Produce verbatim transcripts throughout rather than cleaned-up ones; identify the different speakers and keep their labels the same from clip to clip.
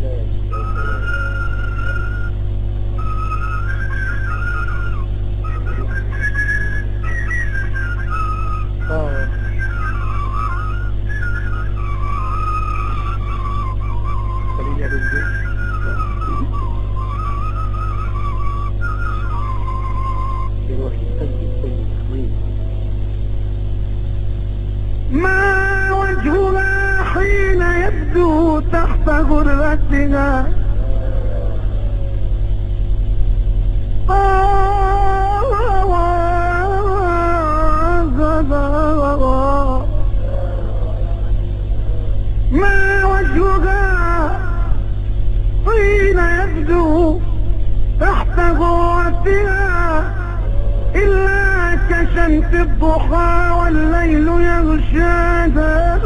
Speaker 1: ما وجهها حين يبدو تحت غرتها ما وجهها حين يبدو تحت غرتها إلا كشمس الضحى والليل يغشاها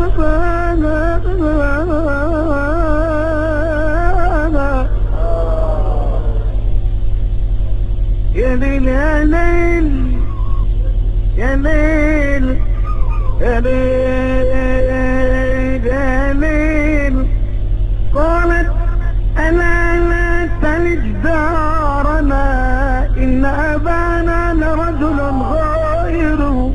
Speaker 1: يا ليل يا ليل يا ليل يا ليل يا ليل قالت ألا لا تلج دارنا إن أبانا لرجل غيره.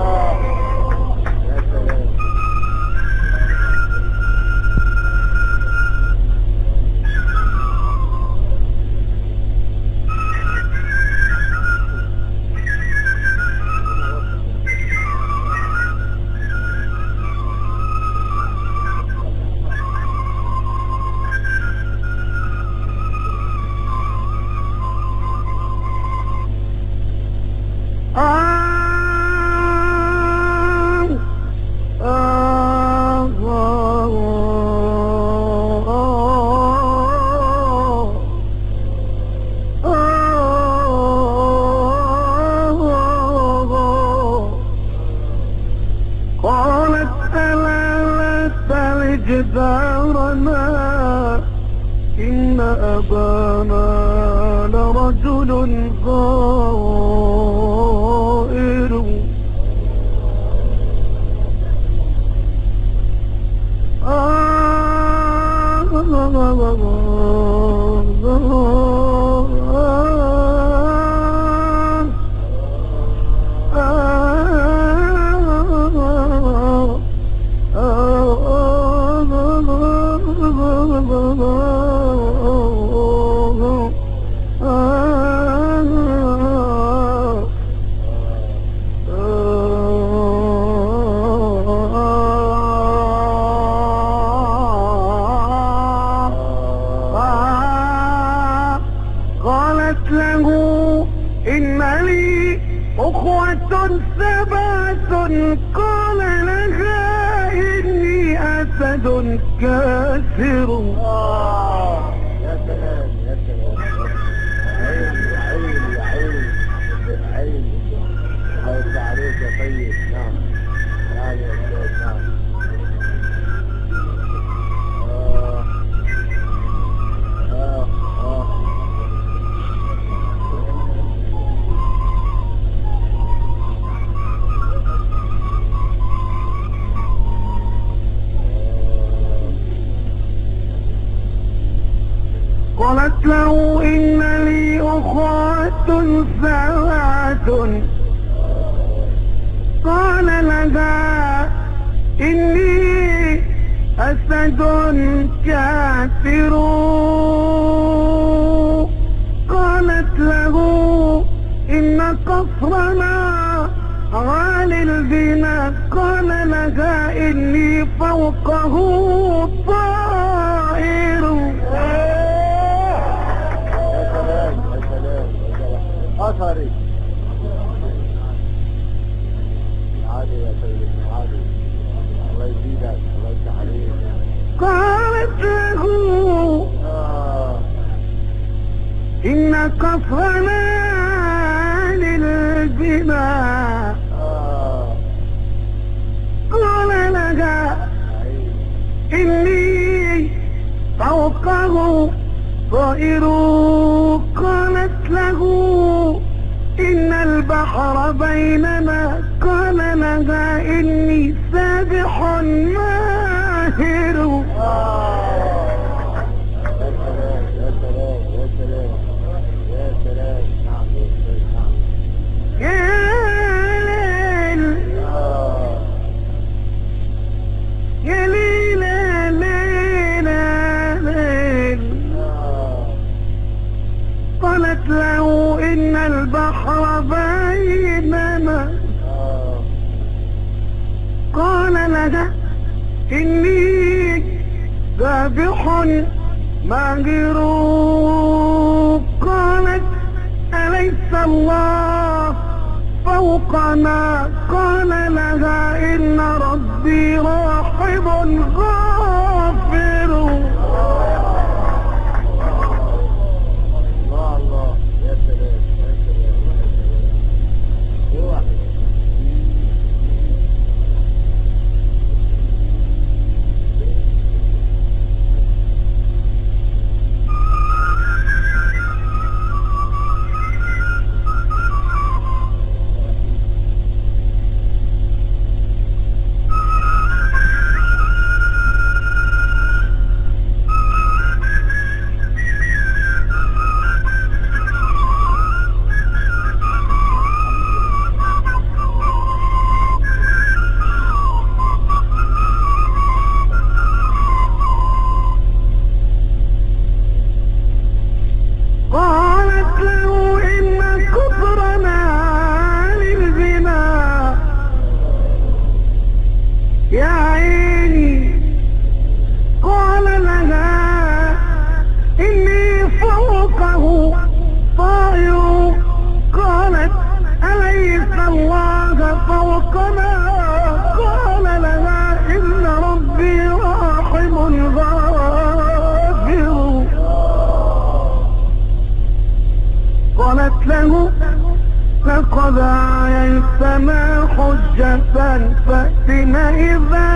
Speaker 1: دارنا إن أبانا لرجل غائر. قالت له إن لي أخوة سبعة قال لها إني أسد كاسر.
Speaker 2: يا سلام يا سلام عيني يا عيني يا عيني يا عيني الله يرضى عليك يا طيب. نعم نعم يا أستاذ نعم. آه آه آه
Speaker 1: قالت له إن لي أخوات سبعة قال لها إني أسد كاسر. قالت له إن قصرنا عالي البناء قال لها إني فوقه طائر.
Speaker 2: أثري عادي يا سيدي عادي الله يزيدك الله يفتح عليك.
Speaker 1: قالت له
Speaker 2: آه.
Speaker 1: إن قصرنا للبناء
Speaker 2: آه.
Speaker 1: قال لها إني فوقه طائر. قالت له إن البحر بيننا قال لها إني سابح ماهر.
Speaker 2: آه.
Speaker 1: البحر بيننا
Speaker 2: آه.
Speaker 1: قال لها إني ذابح ماهر. قالت أليس الله فوقنا؟ قال لها إن ربي راحب غافر.
Speaker 2: الله الله يا سلام يا سلام يا سلام. روح.
Speaker 1: قالت له إن كفرنا للزنا. يا عيني. قال لها إني فوقه طائر. قالت أليس الله فوقنا؟ قال لها إن ربي راحم غافر. قالت له لقد عاينتنا حجة فأتنا إذا